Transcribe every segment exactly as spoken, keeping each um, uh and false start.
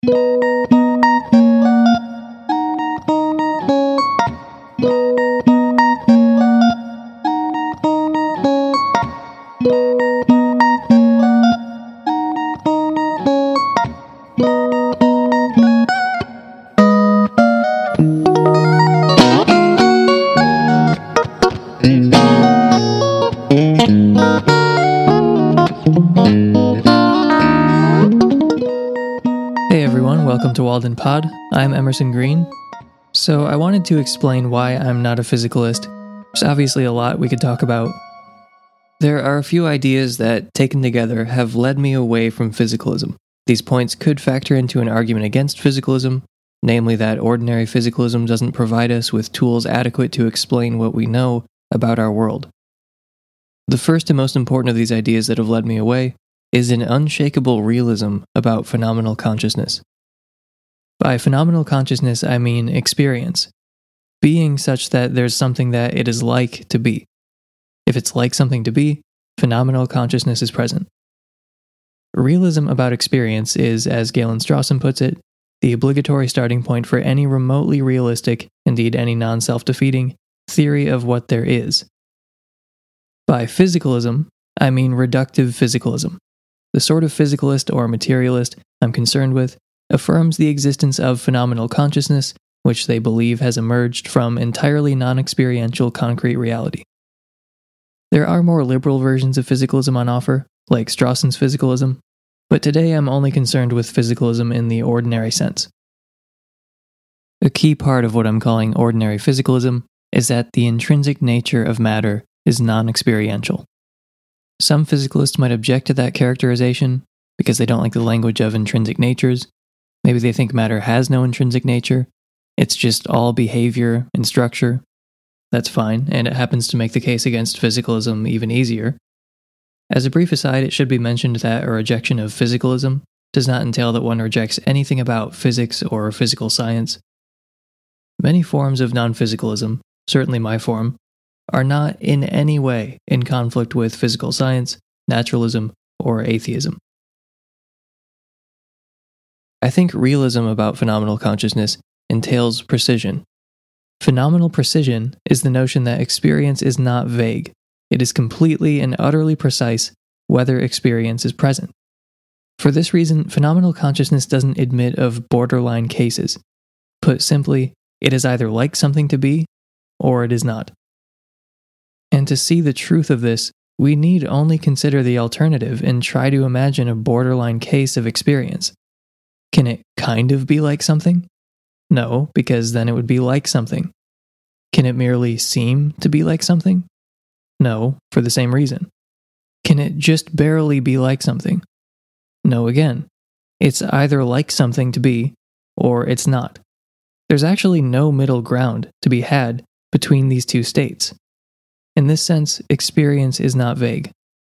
Hey everyone, welcome to Walden Pod. I'm Emerson Green. So I wanted to explain why I'm not a physicalist. There's obviously a lot we could talk about. There are a few ideas that, taken together, have led me away from physicalism. These points could factor into an argument against physicalism, namely that ordinary physicalism doesn't provide us with tools adequate to explain what we know about our world. The first and most important of these ideas that have led me away is an unshakable realism about phenomenal consciousness. By phenomenal consciousness, I mean experience, being such that there's something that it is like to be. If it's like something to be, phenomenal consciousness is present. Realism about experience is, as Galen Strawson puts it, the obligatory starting point for any remotely realistic, indeed any non-self-defeating, theory of what there is. By physicalism, I mean reductive physicalism. The sort of physicalist or materialist I'm concerned with affirms the existence of phenomenal consciousness, which they believe has emerged from entirely non-experiential concrete reality. There are more liberal versions of physicalism on offer, like Strawson's physicalism, but today I'm only concerned with physicalism in the ordinary sense. A key part of what I'm calling ordinary physicalism is that the intrinsic nature of matter is non-experiential. Some physicalists might object to that characterization because they don't like the language of intrinsic natures. Maybe they think matter has no intrinsic nature. It's just all behavior and structure. That's fine, and it happens to make the case against physicalism even easier. As a brief aside, it should be mentioned that a rejection of physicalism does not entail that one rejects anything about physics or physical science. Many forms of non-physicalism, certainly my form, are not in any way in conflict with physical science, naturalism, or atheism. I think realism about phenomenal consciousness entails precision. Phenomenal precision is the notion that experience is not vague. It is completely and utterly precise whether experience is present. For this reason, phenomenal consciousness doesn't admit of borderline cases. Put simply, it is either like something to be, or it is not. And to see the truth of this, we need only consider the alternative and try to imagine a borderline case of experience. Can it kind of be like something? No, because then it would be like something. Can it merely seem to be like something? No, for the same reason. Can it just barely be like something? No again. It's either like something to be, or it's not. There's actually no middle ground to be had between these two states. In this sense, experience is not vague.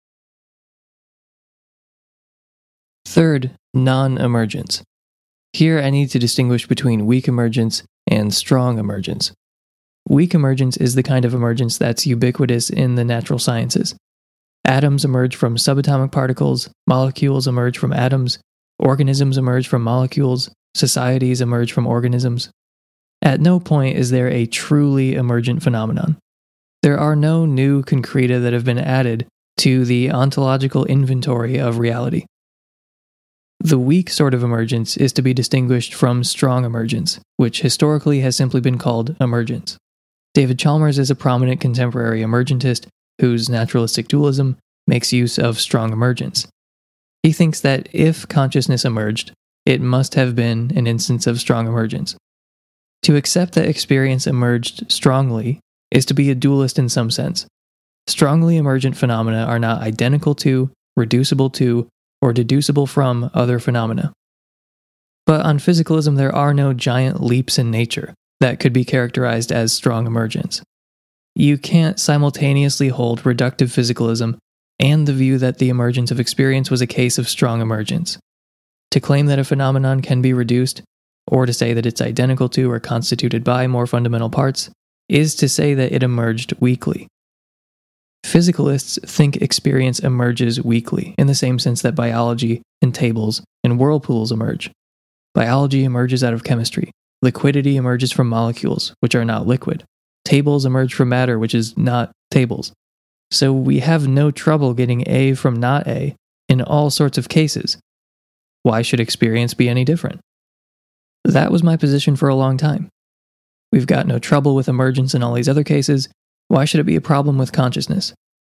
Third, non-emergence. Here I need to distinguish between weak emergence and strong emergence. Weak emergence is the kind of emergence that's ubiquitous in the natural sciences. Atoms emerge from subatomic particles, molecules emerge from atoms, organisms emerge from molecules, societies emerge from organisms. At no point is there a truly emergent phenomenon. There are no new concreta that have been added to the ontological inventory of reality. The weak sort of emergence is to be distinguished from strong emergence, which historically has simply been called emergence. David Chalmers is a prominent contemporary emergentist whose naturalistic dualism makes use of strong emergence. He thinks that if consciousness emerged, it must have been an instance of strong emergence. To accept that experience emerged strongly is to be a dualist in some sense. Strongly emergent phenomena are not identical to, reducible to, or deducible from other phenomena. But on physicalism, there are no giant leaps in nature that could be characterized as strong emergence. You can't simultaneously hold reductive physicalism and the view that the emergence of experience was a case of strong emergence. To claim that a phenomenon can be reduced, or to say that it's identical to or constituted by more fundamental parts, is to say that it emerged weakly. Physicalists think experience emerges weakly, in the same sense that biology and tables and whirlpools emerge. Biology emerges out of chemistry. Liquidity emerges from molecules, which are not liquid. Tables emerge from matter, which is not tables. So we have no trouble getting A from not A in all sorts of cases. Why should experience be any different? That was my position for a long time. We've got no trouble with emergence in all these other cases. Why should it be a problem with consciousness?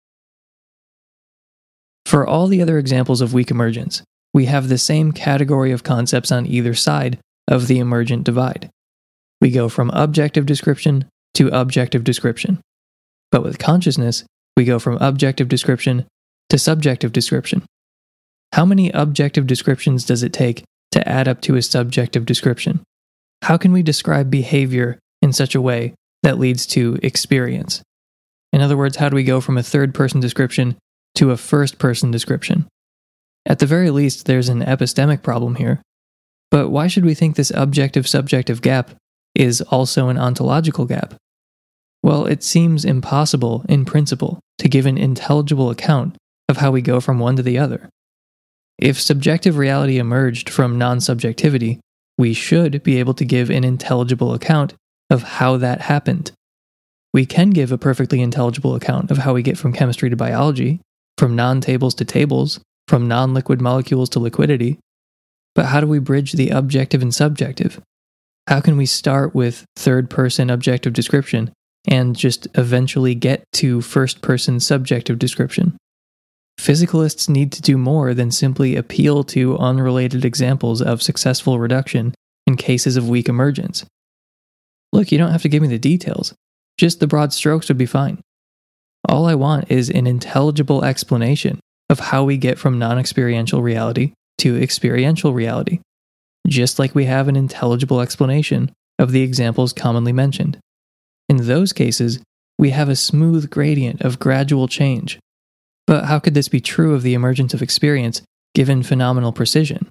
For all the other examples of weak emergence, we have the same category of concepts on either side of the emergent divide. We go from objective description to objective description. But with consciousness, we go from objective description to subjective description. How many objective descriptions does it take to add up to a subjective description? How can we describe behavior in such a way that leads to experience? In other words, how do we go from a third-person description to a first-person description? At the very least, there's an epistemic problem here. But why should we think this objective-subjective gap is also an ontological gap? Well, it seems impossible, in principle, to give an intelligible account of how we go from one to the other. If subjective reality emerged from non-subjectivity, we should be able to give an intelligible account of how that happened. We can give a perfectly intelligible account of how we get from chemistry to biology, from non-tables to tables, from non-liquid molecules to liquidity. But how do we bridge the objective and subjective? How can we start with third-person objective description and just eventually get to first-person subjective description? Physicalists need to do more than simply appeal to unrelated examples of successful reduction in cases of weak emergence. Look, you don't have to give me the details. Just the broad strokes would be fine. All I want is an intelligible explanation of how we get from non-experiential reality to experiential reality, just like we have an intelligible explanation of the examples commonly mentioned. In those cases, we have a smooth gradient of gradual change. But how could this be true of the emergence of experience given phenomenal precision?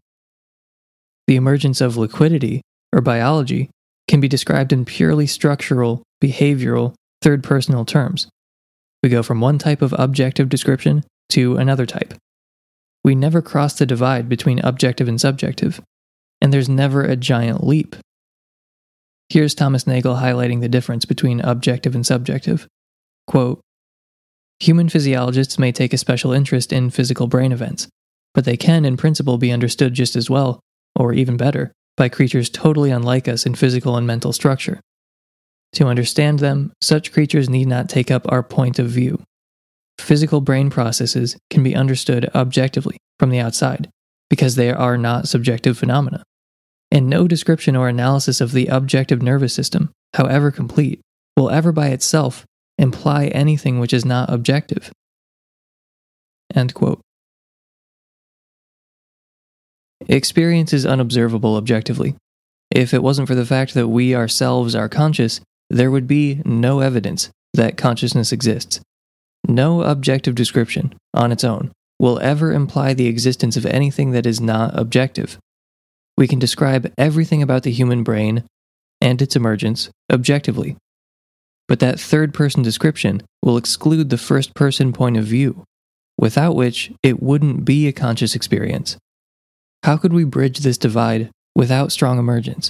The emergence of liquidity, or biology, can be described in purely structural, behavioral, third-personal terms. We go from one type of objective description to another type. We never cross the divide between objective and subjective, and there's never a giant leap. Here's Thomas Nagel highlighting the difference between objective and subjective. Quote, "Human physiologists may take a special interest in physical brain events, but they can, in principle, be understood just as well, or even better, by creatures totally unlike us in physical and mental structure. To understand them, such creatures need not take up our point of view. Physical brain processes can be understood objectively from the outside, because they are not subjective phenomena. And no description or analysis of the objective nervous system, however complete, will ever by itself imply anything which is not objective." End quote. Experience is unobservable objectively. If it wasn't for the fact that we ourselves are conscious, there would be no evidence that consciousness exists. No objective description, on its own, will ever imply the existence of anything that is not objective. We can describe everything about the human brain and its emergence objectively. But that third-person description will exclude the first-person point of view, without which it wouldn't be a conscious experience. How could we bridge this divide without strong emergence?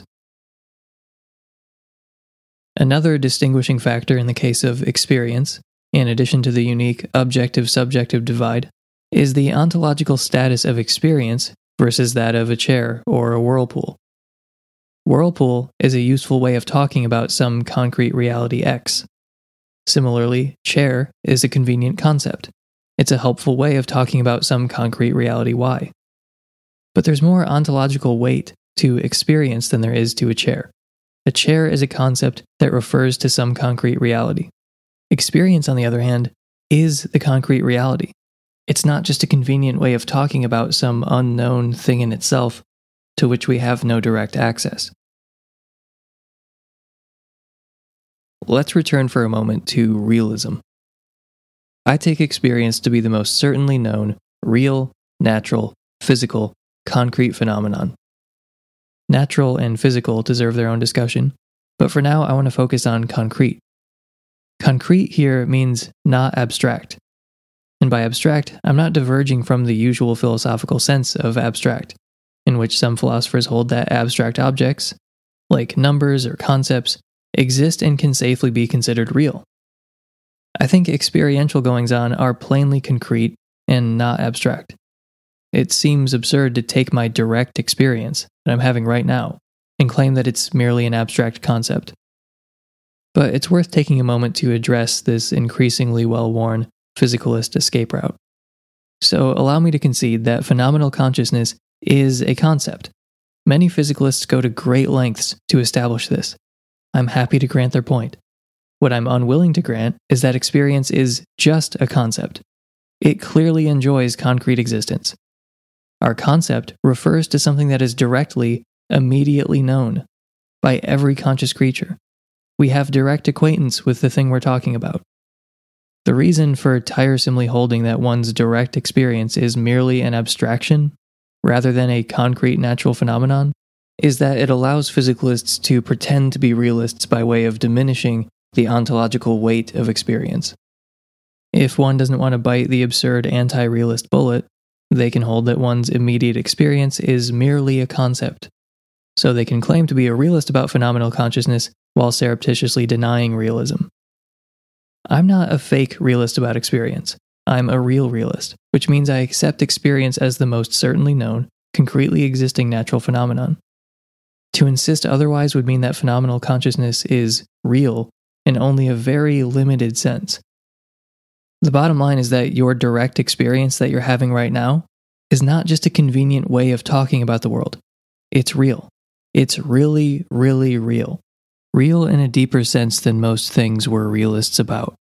Another distinguishing factor in the case of experience, in addition to the unique objective-subjective divide, is the ontological status of experience versus that of a chair or a whirlpool. Whirlpool is a useful way of talking about some concrete reality X. Similarly, chair is a convenient concept. It's a helpful way of talking about some concrete reality Y. But there's more ontological weight to experience than there is to a chair. A chair is a concept that refers to some concrete reality. Experience, on the other hand, is the concrete reality. It's not just a convenient way of talking about some unknown thing in itself to which we have no direct access. Let's return for a moment to realism. I take experience to be the most certainly known, real, natural, physical, concrete phenomenon. Natural and physical deserve their own discussion, but for now I want to focus on concrete. Concrete here means not abstract. And by abstract, I'm not diverging from the usual philosophical sense of abstract. in which some philosophers hold that abstract objects, like numbers or concepts, exist and can safely be considered real. I think experiential goings-on are plainly concrete and not abstract. It seems absurd to take my direct experience that I'm having right now and claim that it's merely an abstract concept. But it's worth taking a moment to address this increasingly well-worn physicalist escape route. So allow me to concede that phenomenal consciousness is a concept. Many physicalists go to great lengths to establish this. I'm happy to grant their point. What I'm unwilling to grant is that experience is just a concept. It clearly enjoys concrete existence. Our concept refers to something that is directly, immediately known by every conscious creature. We have direct acquaintance with the thing we're talking about. The reason for tiresomely holding that one's direct experience is merely an abstraction, rather than a concrete natural phenomenon, is that it allows physicalists to pretend to be realists by way of diminishing the ontological weight of experience. If one doesn't want to bite the absurd anti-realist bullet, they can hold that one's immediate experience is merely a concept. So they can claim to be a realist about phenomenal consciousness while surreptitiously denying realism. I'm not a fake realist about experience. I'm a real realist, which means I accept experience as the most certainly known, concretely existing natural phenomenon. To insist otherwise would mean that phenomenal consciousness is real in only a very limited sense. The bottom line is that your direct experience that you're having right now is not just a convenient way of talking about the world. It's real. It's really, really real. Real in a deeper sense than most things we're realists about.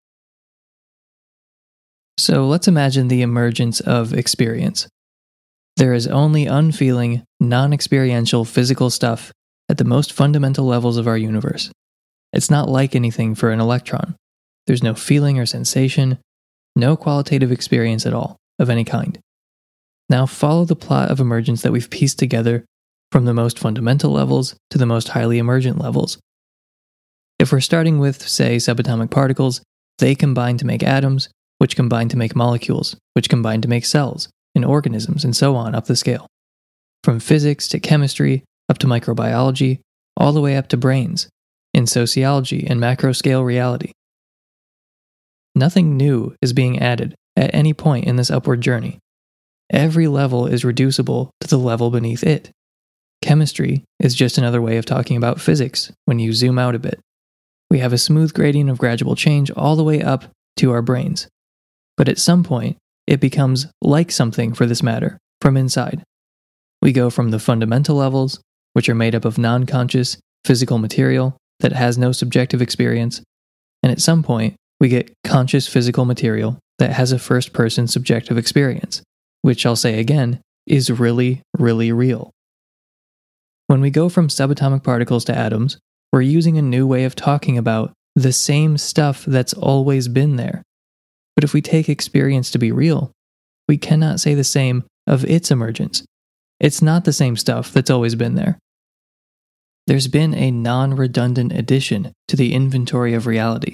So let's imagine the emergence of experience. There is only unfeeling, non-experiential physical stuff at the most fundamental levels of our universe. It's not like anything for an electron. There's no feeling or sensation, no qualitative experience at all, of any kind. Now follow the plot of emergence that we've pieced together from the most fundamental levels to the most highly emergent levels. If we're starting with, say, subatomic particles, they combine to make atoms, which combine to make molecules, which combine to make cells, and organisms, and so on up the scale. From physics to chemistry, up to microbiology, all the way up to brains, in sociology and macro-scale reality. Nothing new is being added at any point in this upward journey. Every level is reducible to the level beneath it. Chemistry is just another way of talking about physics when you zoom out a bit. We have a smooth gradient of gradual change all the way up to our brains. But at some point, it becomes like something for this matter, from inside. We go from the fundamental levels, which are made up of non-conscious, physical material that has no subjective experience, and at some point, we get conscious physical material that has a first-person subjective experience, which I'll say again, is really, really real. When we go from subatomic particles to atoms, we're using a new way of talking about the same stuff that's always been there. But if we take experience to be real, we cannot say the same of its emergence. It's not the same stuff that's always been there. There's been a non-redundant addition to the inventory of reality.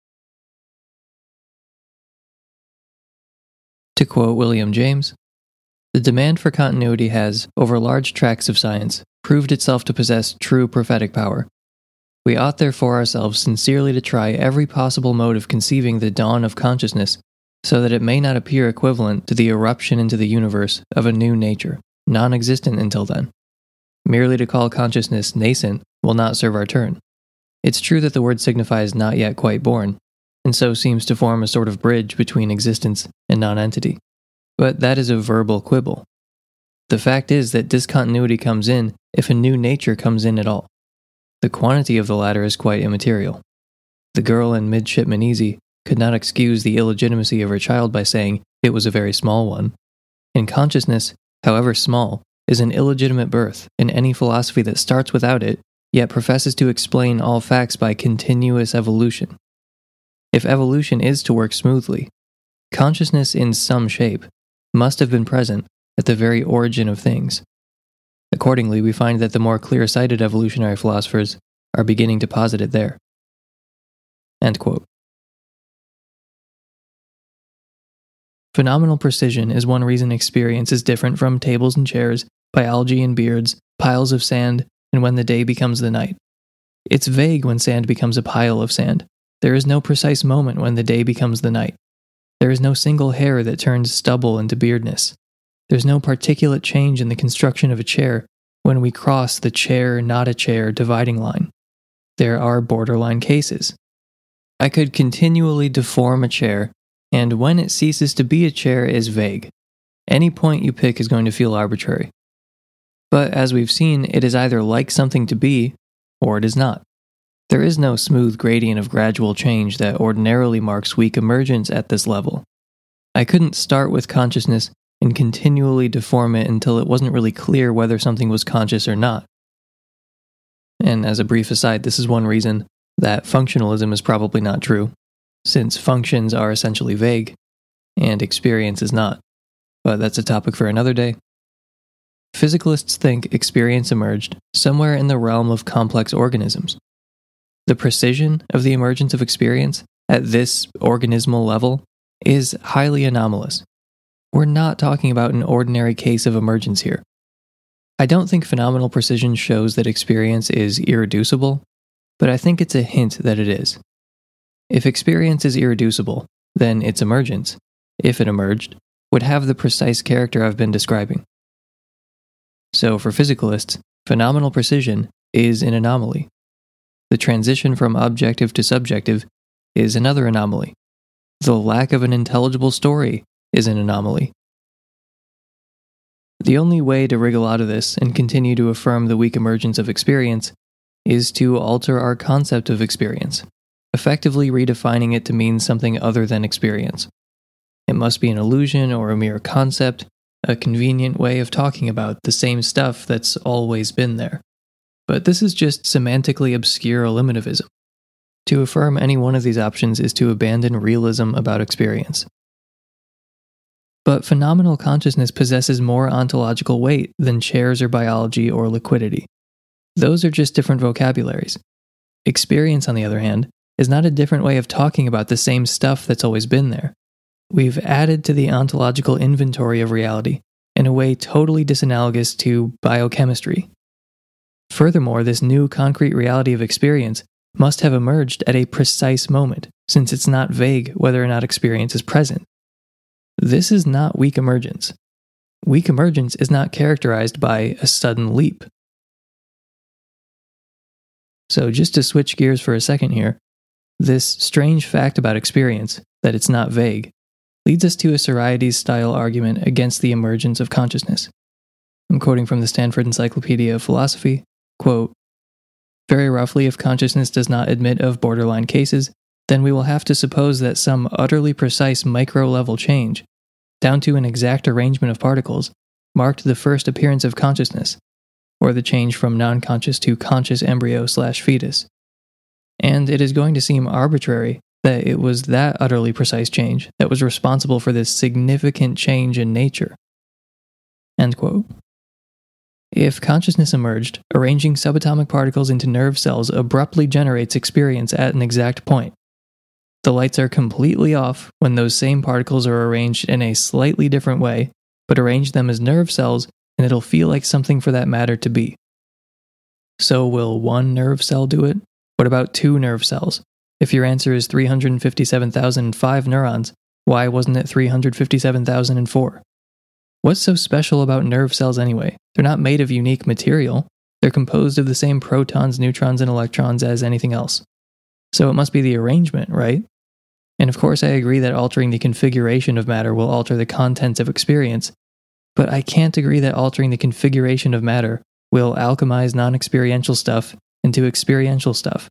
To quote William James, "The demand for continuity has, over large tracts of science, proved itself to possess true prophetic power. We ought therefore ourselves sincerely to try every possible mode of conceiving the dawn of consciousness, so that it may not appear equivalent to the eruption into the universe of a new nature, non-existent until then. Merely to call consciousness nascent will not serve our turn. It's true that the word signifies not yet quite born, and so seems to form a sort of bridge between existence and non-entity. But that is a verbal quibble. The fact is that discontinuity comes in if a new nature comes in at all. The quantity of the latter is quite immaterial. The girl in Midshipman Easy could not excuse the illegitimacy of her child by saying it was a very small one. And consciousness, however small, is an illegitimate birth in any philosophy that starts without it, yet professes to explain all facts by continuous evolution. If evolution is to work smoothly, consciousness in some shape must have been present at the very origin of things. Accordingly, we find that the more clear-sighted evolutionary philosophers are beginning to posit it there." End quote. Phenomenal precision is one reason experience is different from tables and chairs, biology and beards, piles of sand, and when the day becomes the night. It's vague when sand becomes a pile of sand. There is no precise moment when the day becomes the night. There is no single hair that turns stubble into beardness. There's no particulate change in the construction of a chair when we cross the chair not a chair dividing line. There are borderline cases. I could continually deform a chair, and when it ceases to be a chair is vague. Any point you pick is going to feel arbitrary. But as we've seen, it is either like something to be, or it is not. There is no smooth gradient of gradual change that ordinarily marks weak emergence at this level. I couldn't start with consciousness and continually deform it until it wasn't really clear whether something was conscious or not. And as a brief aside, this is one reason that functionalism is probably not true, since functions are essentially vague, and experience is not. But that's a topic for another day. Physicalists think experience emerged somewhere in the realm of complex organisms. The precision of the emergence of experience at this organismal level is highly anomalous. We're not talking about an ordinary case of emergence here. I don't think phenomenal precision shows that experience is irreducible, but I think it's a hint that it is. If experience is irreducible, then its emergence, if it emerged, would have the precise character I've been describing. So for physicalists, phenomenal precision is an anomaly. The transition from objective to subjective is another anomaly. The lack of an intelligible story is an anomaly. The only way to wriggle out of this and continue to affirm the weak emergence of experience is to alter our concept of experience, effectively redefining it to mean something other than experience. It must be an illusion or a mere concept, a convenient way of talking about the same stuff that's always been there. But this is just semantically obscure eliminativism. To affirm any one of these options is to abandon realism about experience. But phenomenal consciousness possesses more ontological weight than chairs or biology or liquidity. Those are just different vocabularies. Experience, on the other hand, is not a different way of talking about the same stuff that's always been there. We've added to the ontological inventory of reality in a way totally disanalogous to biochemistry. Furthermore, this new concrete reality of experience must have emerged at a precise moment, since it's not vague whether or not experience is present. This is not weak emergence. Weak emergence is not characterized by a sudden leap. So just to switch gears for a second here, this strange fact about experience, that it's not vague, leads us to a Soriades-style argument against the emergence of consciousness. I'm quoting from the Stanford Encyclopedia of Philosophy, quote, "Very roughly, if consciousness does not admit of borderline cases, then we will have to suppose that some utterly precise micro-level change, down to an exact arrangement of particles, marked the first appearance of consciousness, or the change from non-conscious to conscious embryo slash fetus. And it is going to seem arbitrary that it was that utterly precise change that was responsible for this significant change in nature." End quote. If consciousness emerged, arranging subatomic particles into nerve cells abruptly generates experience at an exact point. The lights are completely off when those same particles are arranged in a slightly different way, but arrange them as nerve cells and it'll feel like something for that matter to be. So will one nerve cell do it? What about two nerve cells? If your answer is three hundred fifty-seven thousand five neurons, why wasn't it three hundred fifty-seven thousand four? What's so special about nerve cells anyway? They're not made of unique material. They're composed of the same protons, neutrons, and electrons as anything else. So it must be the arrangement, right? And of course I agree that altering the configuration of matter will alter the contents of experience, but I can't agree that altering the configuration of matter will alchemize non-experiential stuff into experiential stuff.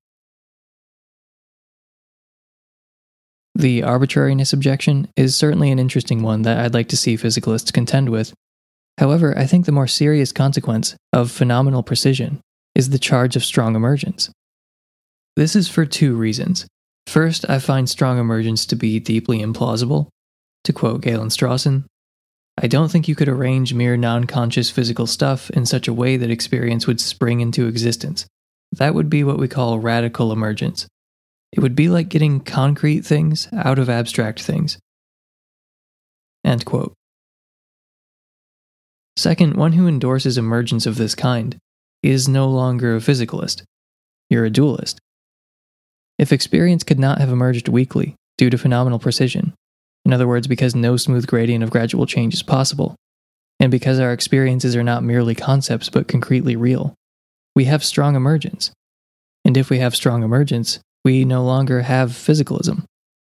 The arbitrariness objection is certainly an interesting one that I'd like to see physicalists contend with. However, I think the more serious consequence of phenomenal precision is the charge of strong emergence. This is for two reasons. First, I find strong emergence to be deeply implausible. To quote Galen Strawson, "I don't think you could arrange mere non-conscious physical stuff in such a way that experience would spring into existence. That would be what we call radical emergence. It would be like getting concrete things out of abstract things." End quote. Second, one who endorses emergence of this kind is no longer a physicalist. You're a dualist. If experience could not have emerged weakly due to phenomenal precision, in other words, because no smooth gradient of gradual change is possible, and because our experiences are not merely concepts but concretely real, we have strong emergence. And if we have strong emergence, we no longer have physicalism.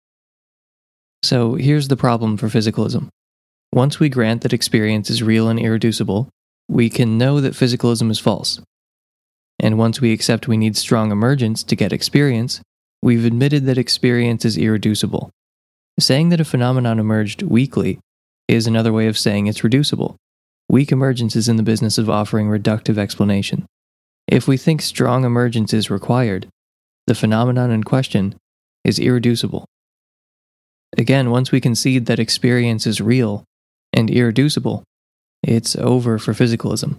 So here's the problem for physicalism. Once we grant that experience is real and irreducible, we can know that physicalism is false. And once we accept we need strong emergence to get experience, we've admitted that experience is irreducible. Saying that a phenomenon emerged weakly is another way of saying it's reducible. Weak emergence is in the business of offering reductive explanation. If we think strong emergence is required, the phenomenon in question is irreducible. Again, once we concede that experience is real and irreducible, it's over for physicalism.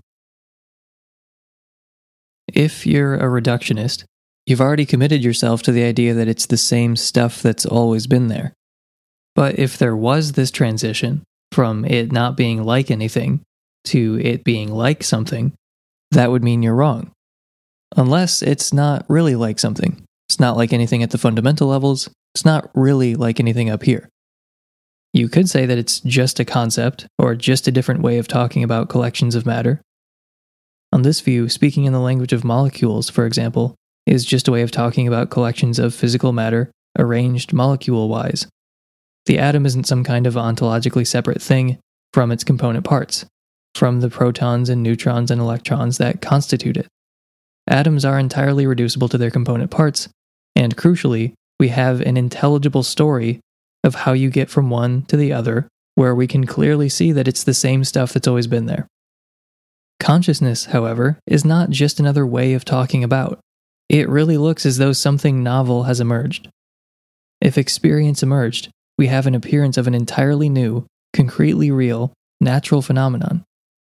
If you're a reductionist, you've already committed yourself to the idea that it's the same stuff that's always been there. But if there was this transition from it not being like anything to it being like something, that would mean you're wrong. Unless it's not really like something. It's not like anything at the fundamental levels. It's not really like anything up here. You could say that it's just a concept, or just a different way of talking about collections of matter. On this view, speaking in the language of molecules, for example, is just a way of talking about collections of physical matter arranged molecule-wise. The atom isn't some kind of ontologically separate thing from its component parts, from the protons and neutrons and electrons that constitute it. Atoms are entirely reducible to their component parts, and crucially, we have an intelligible story of how you get from one to the other, where we can clearly see that it's the same stuff that's always been there. Consciousness, however, is not just another way of talking about. It really looks as though something novel has emerged. If experience emerged, we have an appearance of an entirely new, concretely real, natural phenomenon.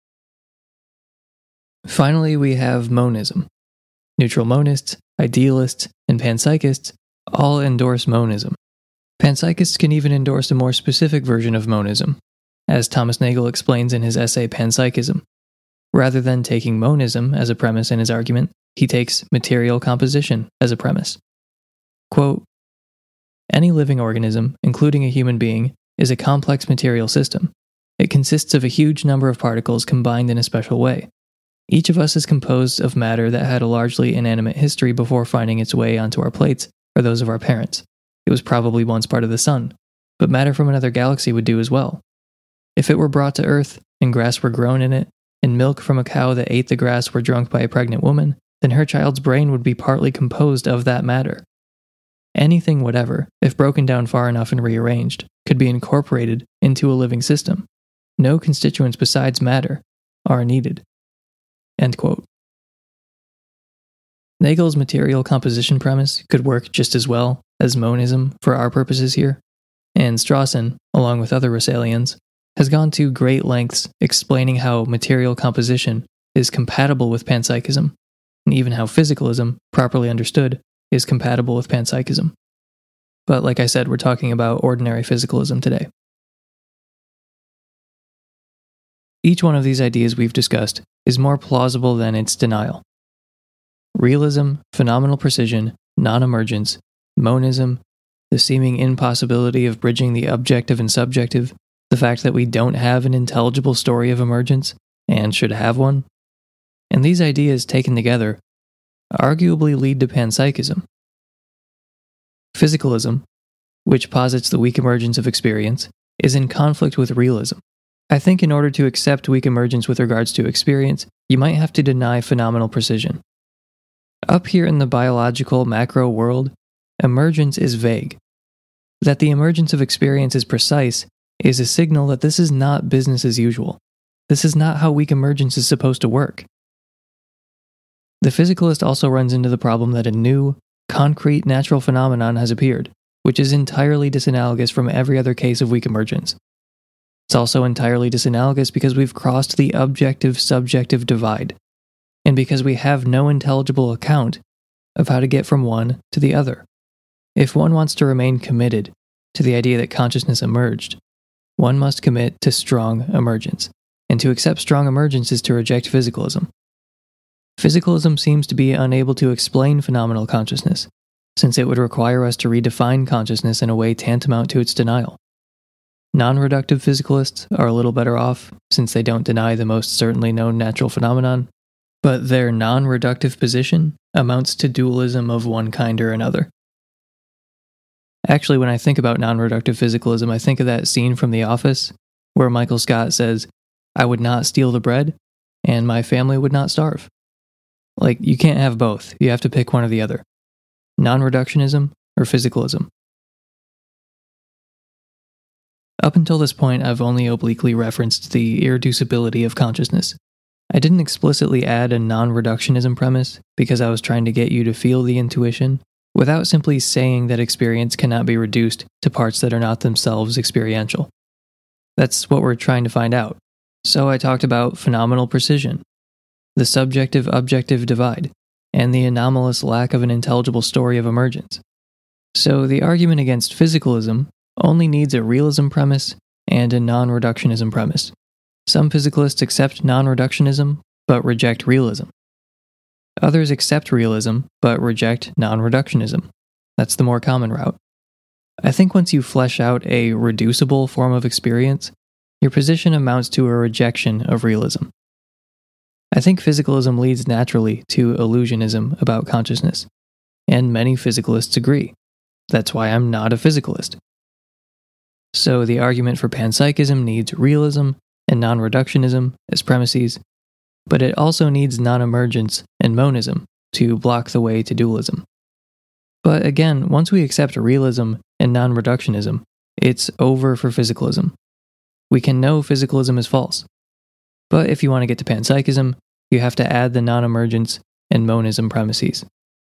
Finally, we have monism. Neutral monists, idealists, and panpsychists all endorse monism. Panpsychists can even endorse a more specific version of monism, as Thomas Nagel explains in his essay Panpsychism. Rather than taking monism as a premise in his argument, he takes material composition as a premise. Quote, "Any living organism, including a human being, is a complex material system. It consists of a huge number of particles combined in a special way. Each of us is composed of matter that had a largely inanimate history before finding its way onto our plates or those of our parents. It was probably once part of the sun, but matter from another galaxy would do as well. If it were brought to Earth, and grass were grown in it, and milk from a cow that ate the grass were drunk by a pregnant woman, then her child's brain would be partly composed of that matter. Anything whatever, if broken down far enough and rearranged, could be incorporated into a living system. No constituents besides matter are needed." End quote. Nagel's material composition premise could work just as well as monism for our purposes here, and Strawson, along with other Russellians, has gone to great lengths explaining how material composition is compatible with panpsychism, and even how physicalism, properly understood, is compatible with panpsychism. But like I said, we're talking about ordinary physicalism today. Each one of these ideas we've discussed is more plausible than its denial. Realism, phenomenal precision, non-emergence, monism, the seeming impossibility of bridging the objective and subjective, the fact that we don't have an intelligible story of emergence, and should have one. And these ideas taken together arguably lead to panpsychism. Physicalism, which posits the weak emergence of experience, is in conflict with realism. I think in order to accept weak emergence with regards to experience, you might have to deny phenomenal precision. Up here in the biological macro world, emergence is vague. That the emergence of experience is precise is a signal that this is not business as usual. This is not how weak emergence is supposed to work. The physicalist also runs into the problem that a new, concrete natural phenomenon has appeared, which is entirely disanalogous from every other case of weak emergence. It's also entirely disanalogous because we've crossed the objective-subjective divide, and because we have no intelligible account of how to get from one to the other. If one wants to remain committed to the idea that consciousness emerged, one must commit to strong emergence, and to accept strong emergence is to reject physicalism. Physicalism seems to be unable to explain phenomenal consciousness, since it would require us to redefine consciousness in a way tantamount to its denial. Non-reductive physicalists are a little better off, since they don't deny the most certainly known natural phenomenon, but their non-reductive position amounts to dualism of one kind or another. Actually, when I think about non-reductive physicalism, I think of that scene from The Office, where Michael Scott says, "I would not steal the bread, and my family would not starve." Like, you can't have both. You have to pick one or the other. Non-reductionism or physicalism. Up until this point, I've only obliquely referenced the irreducibility of consciousness. I didn't explicitly add a non-reductionism premise because I was trying to get you to feel the intuition without simply saying that experience cannot be reduced to parts that are not themselves experiential. That's what we're trying to find out. So I talked about phenomenal precision, the subjective-objective divide, and the anomalous lack of an intelligible story of emergence. So the argument against physicalism only needs a realism premise and a non-reductionism premise. Some physicalists accept non-reductionism, but reject realism. Others accept realism, but reject non-reductionism. That's the more common route. I think once you flesh out a reducible form of experience, your position amounts to a rejection of realism. I think physicalism leads naturally to illusionism about consciousness, and many physicalists agree. That's why I'm not a physicalist. So the argument for panpsychism needs realism and non-reductionism as premises, but it also needs non-emergence and monism to block the way to dualism. But again, once we accept realism and non-reductionism, it's over for physicalism. We can know physicalism is false. But if you want to get to panpsychism, you have to add the non-emergence and monism premises.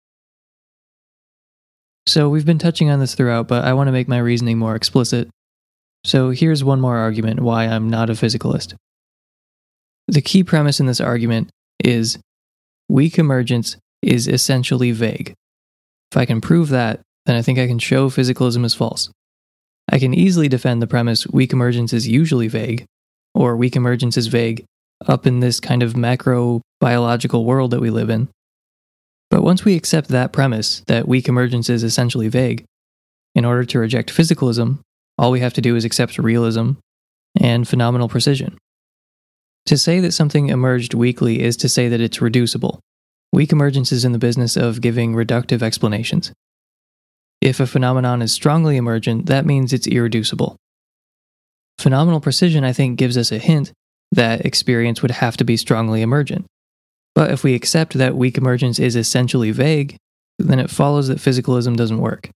So we've been touching on this throughout, but I want to make my reasoning more explicit. So here's one more argument why I'm not a physicalist. The key premise in this argument is weak emergence is essentially vague. If I can prove that, then I think I can show physicalism is false. I can easily defend the premise weak emergence is usually vague, or weak emergence is vague up in this kind of macro biological world that we live in. But once we accept that premise, that weak emergence is essentially vague, in order to reject physicalism, all we have to do is accept realism and phenomenal precision. To say that something emerged weakly is to say that it's reducible. Weak emergence is in the business of giving reductive explanations. If a phenomenon is strongly emergent, that means it's irreducible. Phenomenal precision, I think, gives us a hint that experience would have to be strongly emergent. But if we accept that weak emergence is essentially vague, then it follows that physicalism doesn't work.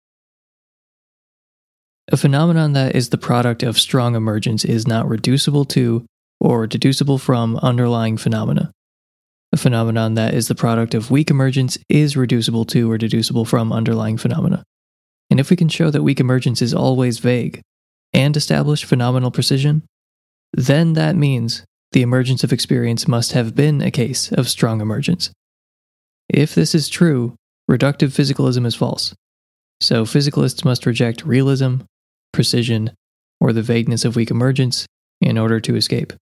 A phenomenon that is the product of strong emergence is not reducible to or deducible from underlying phenomena. A phenomenon that is the product of weak emergence is reducible to or deducible from underlying phenomena. And if we can show that weak emergence is always vague and establish phenomenal precision, then that means the emergence of experience must have been a case of strong emergence. If this is true, reductive physicalism is false. So physicalists must reject realism, precision, or the vagueness of weak emergence in order to escape.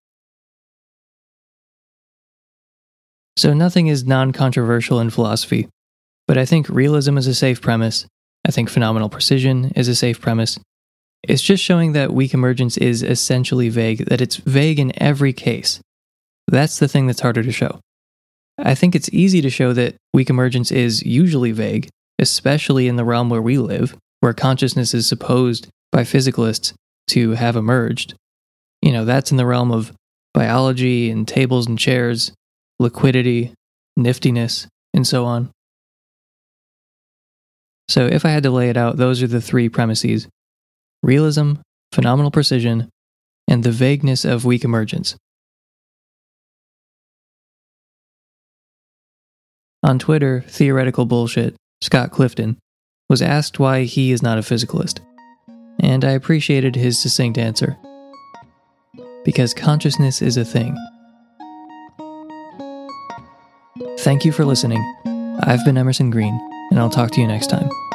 So nothing is non-controversial in philosophy, but I think realism is a safe premise. I think phenomenal precision is a safe premise. It's just showing that weak emergence is essentially vague, that it's vague in every case. That's the thing that's harder to show. I think it's easy to show that weak emergence is usually vague, especially in the realm where we live, where consciousness is supposed by physicalists to have emerged. You know, that's in the realm of biology and tables and chairs, liquidity, niftiness, and so on. So if I had to lay it out, those are the three premises: realism, phenomenal precision, and the vagueness of weak emergence. On Twitter, Theoretical Bullshit, Scott Clifton, was asked why he is not a physicalist, and I appreciated his succinct answer. Because consciousness is a thing. Thank you for listening. I've been Emerson Green, and I'll talk to you next time.